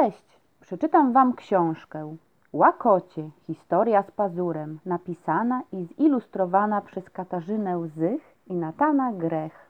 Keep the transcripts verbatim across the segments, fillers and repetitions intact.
Cześć! Przeczytam Wam książkę Łakocie. Historia z pazurem, napisana i zilustrowana przez Katarzynę Zych i Natana Grech.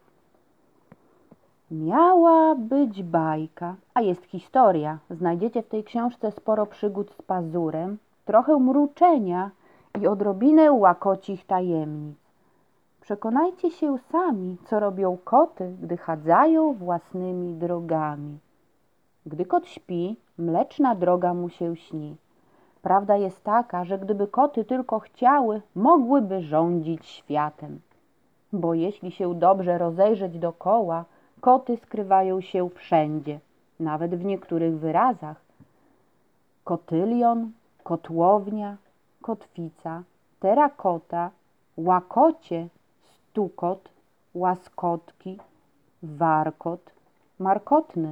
Miała być bajka, a jest historia. Znajdziecie w tej książce sporo przygód z pazurem, trochę mruczenia i odrobinę łakocich tajemnic. Przekonajcie się sami, co robią koty, gdy chadzają własnymi drogami. Gdy kot śpi, mleczna droga mu się śni. Prawda jest taka, że gdyby koty tylko chciały, mogłyby rządzić światem. Bo jeśli się dobrze rozejrzeć dokoła, koty skrywają się wszędzie, nawet w niektórych wyrazach. Kotylion, kotłownia, kotwica, terakota, łakocie, stukot, łaskotki, warkot, markotny.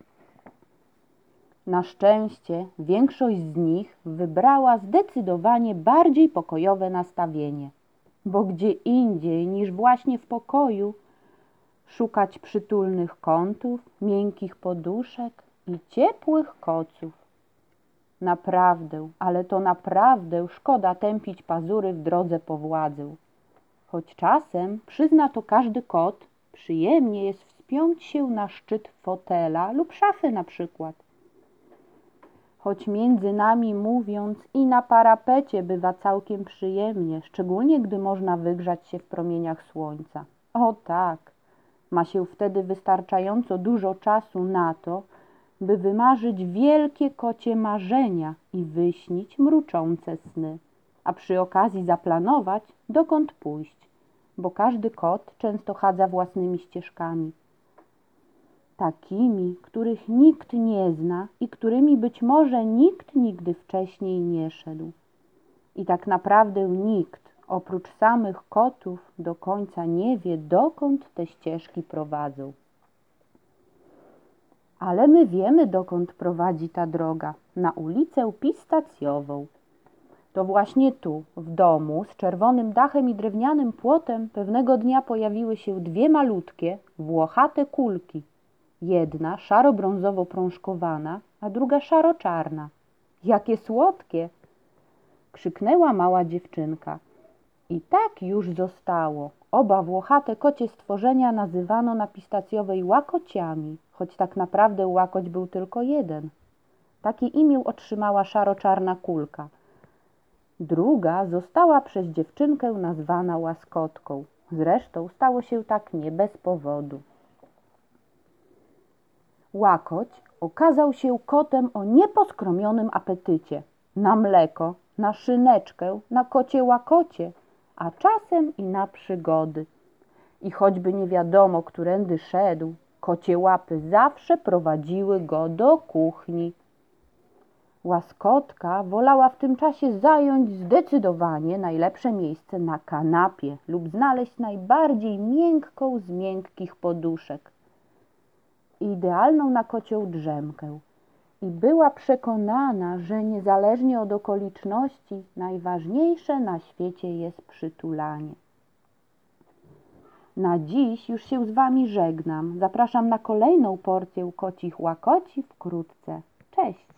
Na szczęście większość z nich wybrała zdecydowanie bardziej pokojowe nastawienie, bo gdzie indziej niż właśnie w pokoju szukać przytulnych kątów, miękkich poduszek i ciepłych koców. Naprawdę, ale to naprawdę szkoda tępić pazury w drodze po władzę. Choć czasem, przyzna to każdy kot, przyjemnie jest wspiąć się na szczyt fotela lub szafy na przykład. Choć między nami mówiąc, i na parapecie bywa całkiem przyjemnie, szczególnie gdy można wygrzać się w promieniach słońca. O tak, ma się wtedy wystarczająco dużo czasu na to, by wymarzyć wielkie kocie marzenia i wyśnić mruczące sny, a przy okazji zaplanować, dokąd pójść, bo każdy kot często chadza własnymi ścieżkami. Takimi, których nikt nie zna i którymi być może nikt nigdy wcześniej nie szedł. I tak naprawdę nikt, oprócz samych kotów, do końca nie wie, dokąd te ścieżki prowadzą. Ale my wiemy, dokąd prowadzi ta droga, na ulicę Pistacjową. To właśnie tu, w domu, z czerwonym dachem i drewnianym płotem, pewnego dnia pojawiły się dwie malutkie, włochate kulki. Jedna szaro-brązowo-prążkowana, a druga szaro-czarna. Jakie słodkie! Krzyknęła mała dziewczynka. I tak już zostało. Oba włochate kocie stworzenia nazywano na Pistacjowej łakociami, choć tak naprawdę łakoć był tylko jeden. Takie imię otrzymała szaro-czarna kulka. Druga została przez dziewczynkę nazwana łaskotką. Zresztą stało się tak nie bez powodu. Łakoć okazał się kotem o nieposkromionym apetycie. Na mleko, na szyneczkę, na kocie łakocie, a czasem i na przygody. I choćby nie wiadomo, którędy szedł, kocie łapy zawsze prowadziły go do kuchni. Łaskotka wolała w tym czasie zająć zdecydowanie najlepsze miejsce na kanapie lub znaleźć najbardziej miękką z miękkich poduszek. Idealną na kocią drzemkę. I była przekonana, że niezależnie od okoliczności najważniejsze na świecie jest przytulanie. Na dziś już się z Wami żegnam. Zapraszam na kolejną porcję kocich łakoci wkrótce. Cześć!